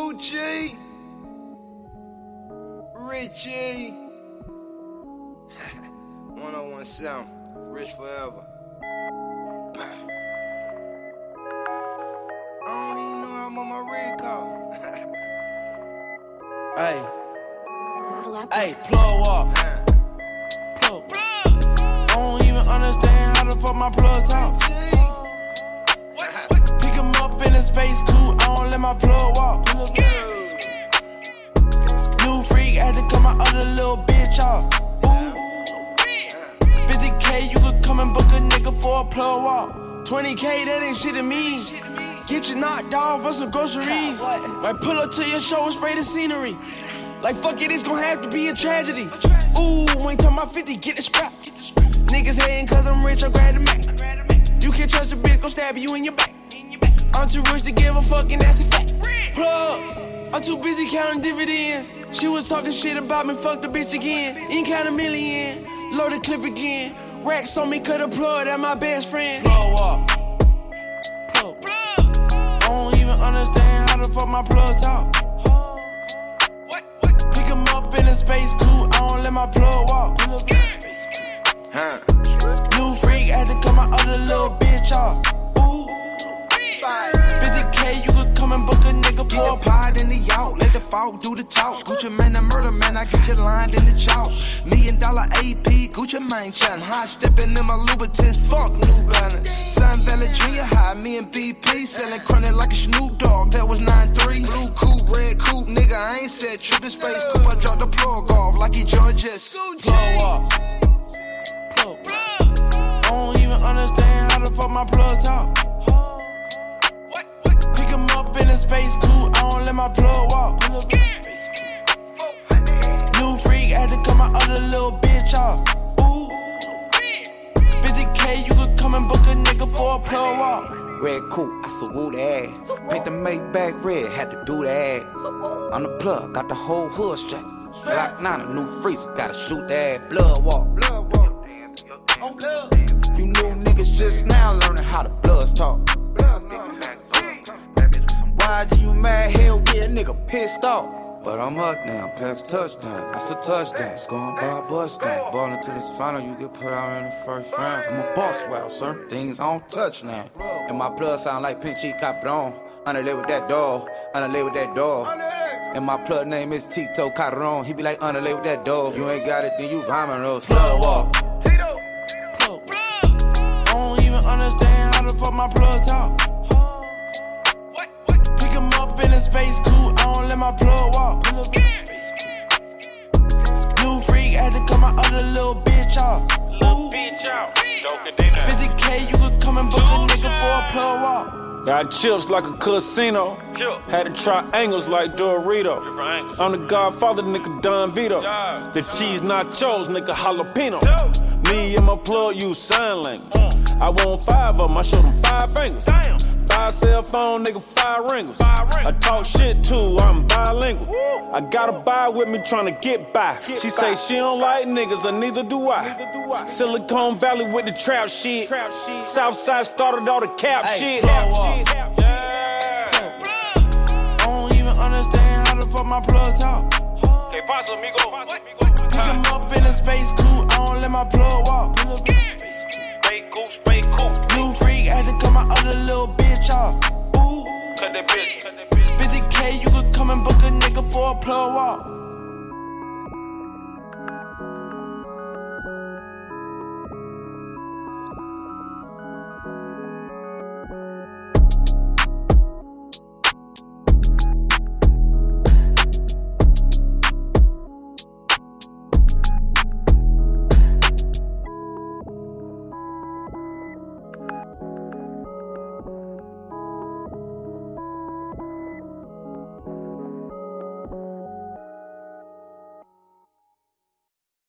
Gucci, Richie, 1017, Rich Forever. I don't even know I'm on my red call. Hey, plug up. Plug. I don't even understand how the fuck my plug talk. Pick him up in a space coupe, I don't let my plug walk. New freak, had to cut my other little bitch off. 50K, you could come and book a nigga for a plug walk. 20K, that ain't shit to me. Get you knocked off for some groceries. Like pull up to your show and spray the scenery. Like fuck it, it's gon' have to be a tragedy. Ooh, ain't talking about 50, get it scrapped. Niggas hating cause I'm rich, I grab the Mac. You can't trust a bitch, gon' stab you in your back. I'm too rich to give a fuck and that's a fact. Plug, I'm too busy counting dividends. She was talking shit about me, fuck the bitch again. Ain't count a million, load the clip again. Racks on me, cut a plug, that my best friend. Plug up. Plug. I don't even understand how the fuck my plug talk. Pick him up in a space coupe, I don't let my plug walk. New freak, had to cut my other little bitch off. 50K, you could come and book a nigga for a pod in the yacht, let the fog do the talk. Gucci man, I murder man, I get you lined in the chalk. $1 million AP, Gucci man, chatting high, stepping in my Louboutins, fuck New Balance. Sun Valley Junior High, me and BP, selling chronic like a Snoop Dogg, that was 9-3. Blue coupe, red coupe, nigga, I ain't said trippin' space coupe, I dropped the plug off like he Georges. plug up. Plug. I don't even understand how the fuck my plug talk. Pick him up in a space coupe, I don't let my plug walk. New freak, had to cut my other little bitch off. 50K, you could come and book a nigga for a plug walk. Red coupe, I salute the ass. Paint the Maybach red, had to do the ass. On the plug, got the whole hood strapped. Glock 9, a new freezer, gotta shoot the ass. Blood walk. You new niggas just now learning how the bloods talk. Why do you mad? Hell yeah, nigga pissed off. But I'm up now, pass touchdown. That's a touchdown. It's going by a bus down. Ball until it's final, you get put out in the first round. I'm a boss, wow, sir. Things I don't touch now. And my blood sound like pink cheek Capron. Underlay with that dog, underlay with that dog. And my plug name is Tito Carron. He be like underlay with that dog. You ain't got it, then you rhyming those. Plug walk. Plug. I don't even understand how the fuck my plug talk. Pick him up in a space coupe, I don't let my plug walk. New freak, had to cut my other little bitch off. 50K, you could come and book a nigga for a plug walk. Got chips like a casino. Had to try angles like Dorito. I'm the Godfather, nigga Don Vito. The cheese nachos, nigga jalapeno. Me and my plug use sign language. I want 5 of them, I show them 5 fingers. 5 cell phone, nigga, 5 ringers. I talk shit too, I'm bilingual. I got a buy with me tryna get by. She say she don't like niggas, and neither do I. Silicon Valley with the trap shit. Southside started all the cap shit. I don't even understand how the fuck my plug talk. Pick him up in a space coupe, I don't let my plug walk. New freak, had to cut my other little bitch off. 50K, you could come and book a nigga for a plug walk.